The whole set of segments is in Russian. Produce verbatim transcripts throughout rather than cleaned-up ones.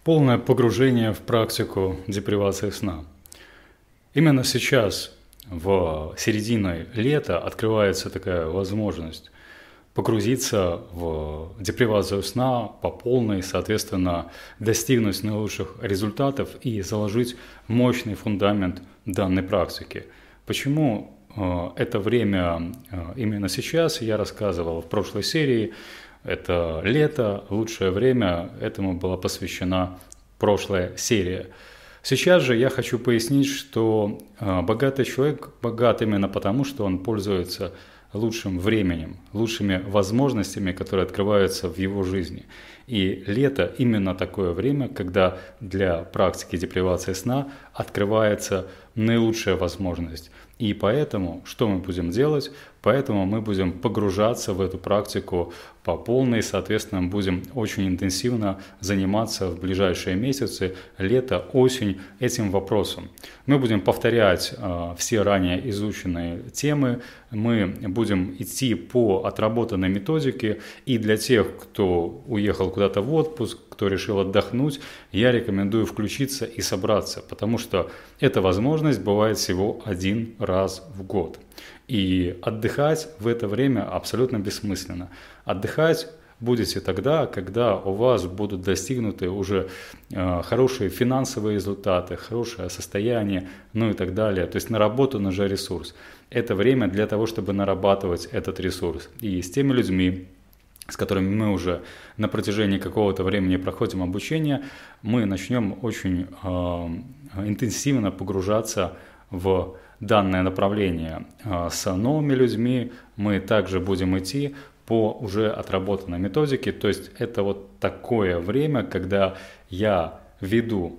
Полное погружение в практику депривации сна. Именно сейчас, в середине лета, открывается такая возможность погрузиться в депривацию сна по полной, соответственно, достигнуть наилучших результатов и заложить мощный фундамент данной практики. Почему э, это время э, именно сейчас, я рассказывал в прошлой серии. Это лето, лучшее время, этому была посвящена прошлая серия. Сейчас же я хочу пояснить, что э, богатый человек богат именно потому, что он пользуется лучшим временем, лучшими возможностями, которые открываются в его жизни. И лето именно такое время, когда для практики депривации сна открывается наилучшая возможность. И поэтому, что мы будем делать? Поэтому мы будем погружаться в эту практику по полной, соответственно, будем очень интенсивно заниматься в ближайшие месяцы, лето, осень этим вопросом. Мы будем повторять э, все ранее изученные темы, мы будем идти по отработанной методике, и для тех, кто уехал куда-то в отпуск, кто решил отдохнуть, я рекомендую включиться и собраться, потому что эта возможность бывает всего один раз в год. И отдыхать в это время абсолютно бессмысленно. Отдыхать будете тогда, когда у вас будут достигнуты уже э, хорошие финансовые результаты, хорошее состояние, ну и так далее. То есть наработан уже ресурс. Это время для того, чтобы нарабатывать этот ресурс. И с теми людьми, с которыми мы уже на протяжении какого-то времени проходим обучение, мы начнем очень э, интенсивно погружаться в данное направление. С новыми людьми мы также будем идти по уже отработанной методике. То есть это вот такое время, когда я веду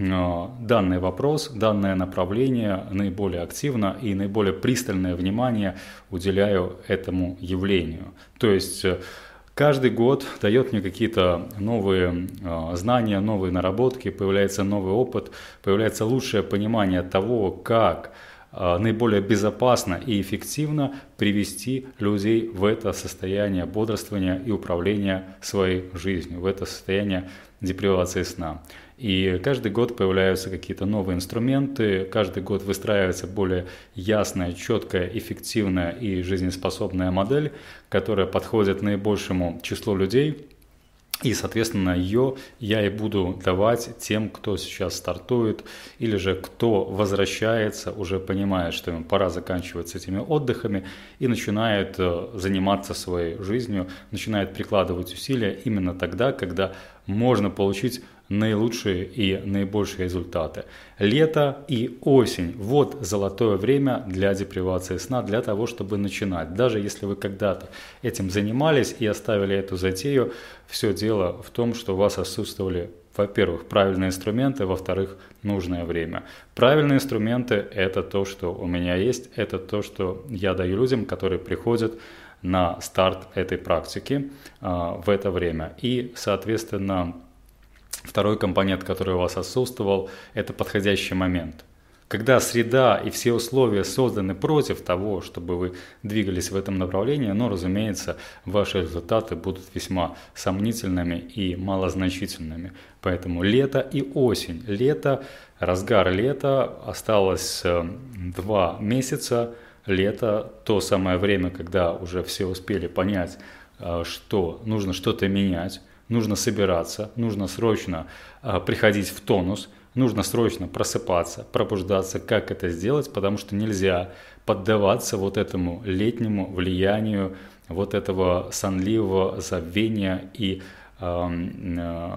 данный вопрос, данное направление наиболее активно и наиболее пристальное внимание уделяю этому явлению. То есть каждый год дает мне какие-то новые э, знания, новые наработки, появляется новый опыт, появляется лучшее понимание того, как э, наиболее безопасно и эффективно привести людей в это состояние бодрствования и управления своей жизнью, в это состояние депривации сна. И каждый год появляются какие-то новые инструменты, каждый год выстраивается более ясная, четкая, эффективная и жизнеспособная модель, которая подходит наибольшему числу людей. И, соответственно, ее я и буду давать тем, кто сейчас стартует, или же кто возвращается, уже понимает, что ему пора заканчивать с этими отдыхами, и начинает заниматься своей жизнью, начинает прикладывать усилия именно тогда, когда можно получить наилучшие и наибольшие результаты. Лето и осень – вот золотое время для депривации сна, для того, чтобы начинать. Даже если вы когда-то этим занимались и оставили эту затею, все дело в том, что у вас отсутствовали, во-первых, правильные инструменты, во-вторых, нужное время. Правильные инструменты – это то, что у меня есть, это то, что я даю людям, которые приходят на старт этой практики а, в это время. И, соответственно, второй компонент, который у вас отсутствовал, это подходящий момент. Когда среда и все условия созданы против того, чтобы вы двигались в этом направлении, но, разумеется, ваши результаты будут весьма сомнительными и малозначительными. Поэтому лето и осень. Лето, разгар лета, осталось два месяца. Лето – то самое время, когда уже все успели понять, что нужно что-то менять. Нужно собираться, нужно срочно э, приходить в тонус, нужно срочно просыпаться, пробуждаться. Как это сделать? Потому что нельзя поддаваться вот этому летнему влиянию, вот этого сонливого забвения и э, э,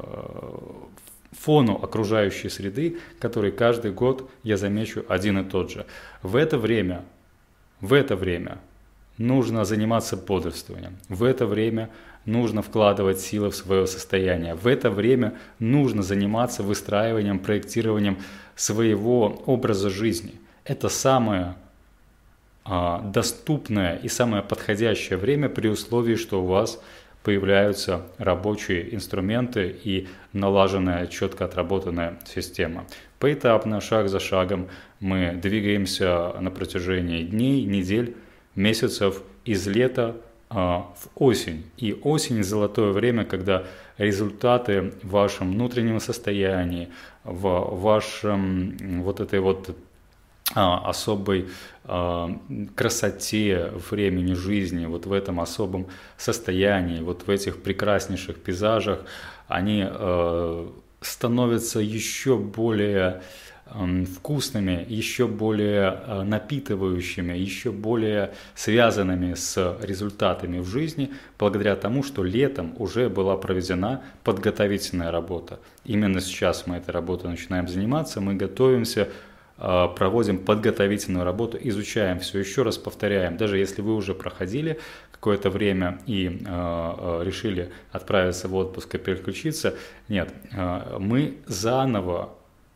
фону окружающей среды, который каждый год, я замечу, один и тот же. В это время, в это время нужно заниматься бодрствованием. В это время нужно вкладывать силы в свое состояние. В это время нужно заниматься выстраиванием, проектированием своего образа жизни. Это самое а, доступное и самое подходящее время при условии, что у вас появляются рабочие инструменты и налаженная, четко отработанная система. Поэтапно, шаг за шагом мы двигаемся на протяжении дней, недель, месяцев из лета в осень. И осень – золотое время, когда результаты в вашем внутреннем состоянии, в вашем вот этой вот а, особой а, красоте времени жизни, вот в этом особом состоянии, вот в этих прекраснейших пейзажах, они а, становятся еще более вкусными, еще более напитывающими, еще более связанными с результатами в жизни, благодаря тому, что летом уже была проведена подготовительная работа. Именно сейчас мы этой работой начинаем заниматься, мы готовимся, проводим подготовительную работу, изучаем все, еще раз повторяем. Даже если вы уже проходили какое-то время и решили отправиться в отпуск и переключиться, нет, мы заново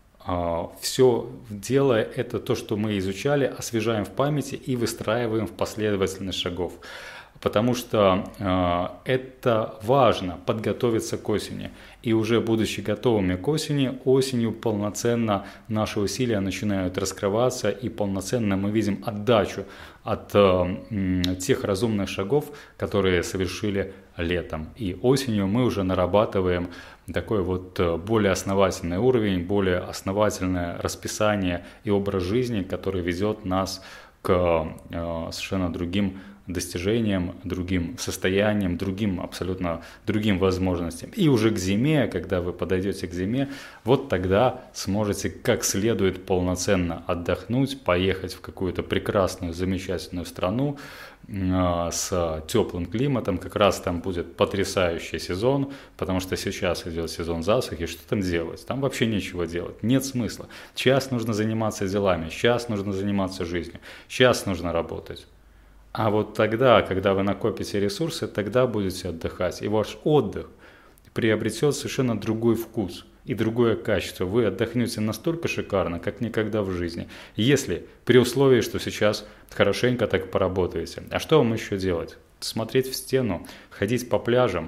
все, делая это, то, что мы изучали, освежаем в памяти и выстраиваем в последовательность шагов. Потому что э, это важно, подготовиться к осени. И уже будучи готовыми к осени, осенью полноценно наши усилия начинают раскрываться, и полноценно мы видим отдачу от э, тех разумных шагов, которые совершили летом. И осенью мы уже нарабатываем такой вот более основательный уровень, более основательное расписание и образ жизни, который ведет нас к э, совершенно другим достижениям, другим состояниям, другим абсолютно другим возможностям. И уже к зиме, когда вы подойдете к зиме, вот тогда сможете как следует полноценно отдохнуть, поехать в какую-то прекрасную, замечательную страну э, с теплым климатом. Как раз там будет потрясающий сезон, потому что сейчас идет сезон засухи. Что там делать? Там вообще нечего делать. Нет смысла. Сейчас нужно заниматься делами, сейчас нужно заниматься жизнью, сейчас нужно работать. А вот тогда, когда вы накопите ресурсы, тогда будете отдыхать. И ваш отдых приобретет совершенно другой вкус и другое качество. Вы отдохнете настолько шикарно, как никогда в жизни. Если при условии, что сейчас хорошенько так поработаете. А что вам еще делать? Смотреть в стену, ходить по пляжам,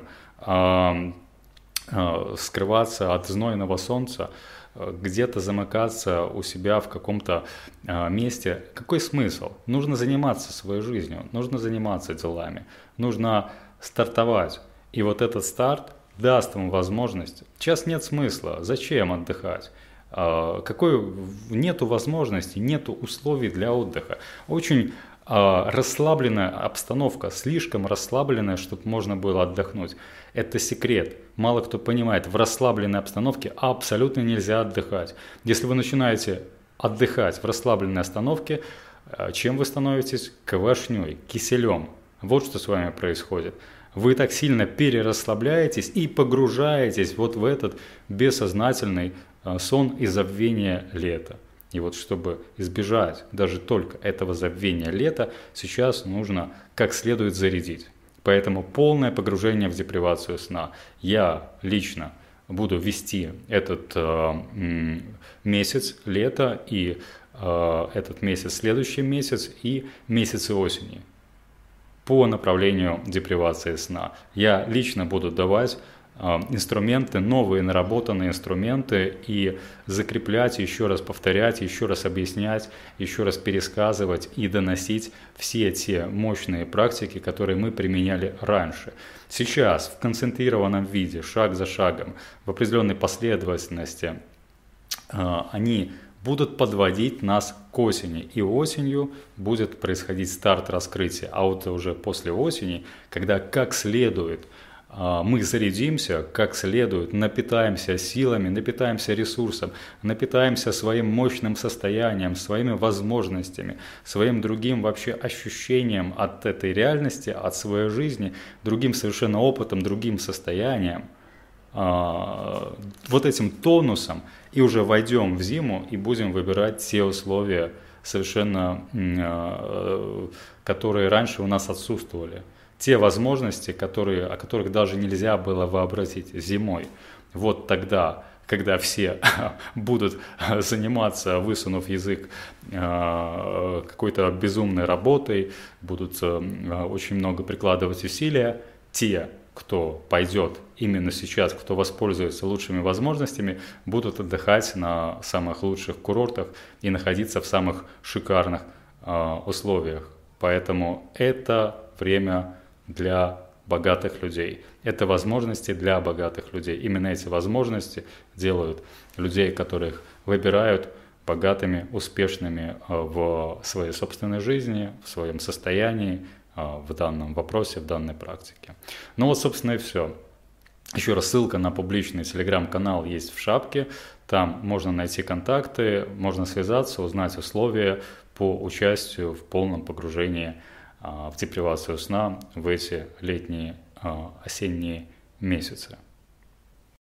скрываться от знойного солнца, где-то замыкаться у себя в каком-то э, месте. Какой смысл? Нужно заниматься своей жизнью, нужно заниматься делами, нужно стартовать. И вот этот старт даст вам возможность. Сейчас нет смысла. Зачем отдыхать? Э, какой нету возможности, нету условий для отдыха. Очень э, расслабленная обстановка, слишком расслабленная, чтобы можно было отдохнуть. Это секрет. Мало кто понимает, в расслабленной обстановке абсолютно нельзя отдыхать. Если вы начинаете отдыхать в расслабленной обстановке, чем вы становитесь? Квашней, киселем. Вот что с вами происходит. Вы так сильно перерасслабляетесь и погружаетесь вот в этот бессознательный сон и забвение лета. И вот чтобы избежать даже только этого забвения лета, сейчас нужно как следует зарядить. Поэтому полное погружение в депривацию сна. Я лично буду вести этот э, месяц лета и э, этот месяц, следующий месяц и месяцы осени по направлению депривации сна. Я лично буду давать э, инструменты, новые наработанные инструменты и закреплять, еще раз повторять, еще раз объяснять, еще раз пересказывать и доносить все те мощные практики, которые мы применяли раньше. Сейчас в концентрированном виде, шаг за шагом, в определенной последовательности, э, они будут подводить нас к осени. И осенью будет происходить старт раскрытия. А вот уже после осени, когда как следует мы зарядимся, как следует, напитаемся силами, напитаемся ресурсом, напитаемся своим мощным состоянием, своими возможностями, своим другим вообще ощущением от этой реальности, от своей жизни, другим совершенно опытом, другим состоянием, вот этим тонусом, и уже войдем в зиму и будем выбирать те условия, совершенно, которые раньше у нас отсутствовали. Те возможности, которые, о которых даже нельзя было вообразить зимой. Вот тогда, когда все будут заниматься, высунув язык, какой-то безумной работой, будут очень много прикладывать усилия, те, кто пойдет именно сейчас, кто воспользуется лучшими возможностями, будут отдыхать на самых лучших курортах и находиться в самых шикарных условиях. Поэтому это время для богатых людей. Это возможности для богатых людей. Именно эти возможности делают людей, которых выбирают, богатыми, успешными в своей собственной жизни, в своем состоянии, в данном вопросе, в данной практике. Ну вот, собственно, и все. Еще раз, ссылка на публичный телеграм-канал есть в шапке. Там можно найти контакты, можно связаться, узнать условия по участию в полном погружении в депривацию сна в эти летние, осенние месяцы.